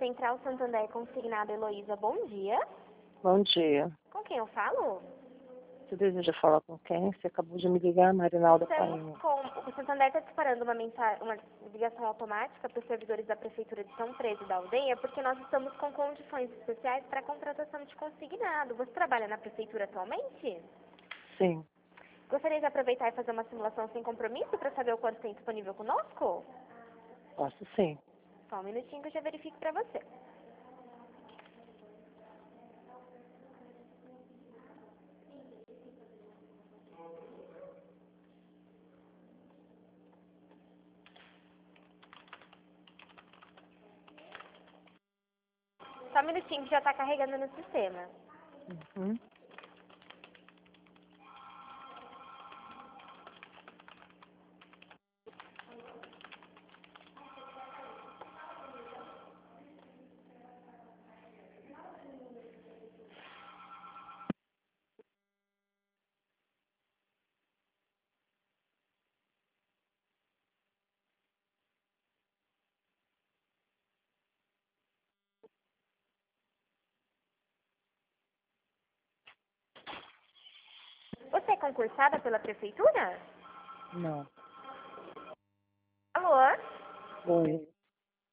Central Santander Consignado Heloísa, bom dia. Bom dia. Com quem eu falo? Você deseja falar com quem? Você acabou de me ligar, Marinalda Painho. O Santander está disparando uma ligação automática para os servidores da Prefeitura de São Pedro e da Aldeia, porque nós estamos com condições especiais para a contratação de consignado. Você trabalha na Prefeitura atualmente? Sim. Gostaria de aproveitar e fazer uma simulação sem compromisso para saber o quanto tem disponível conosco? Posso sim. Só um minutinho que eu já verifico para você. Só um minutinho que já está carregando no sistema. Uhum. Você é concursada pela Prefeitura? Não. Alô? Oi.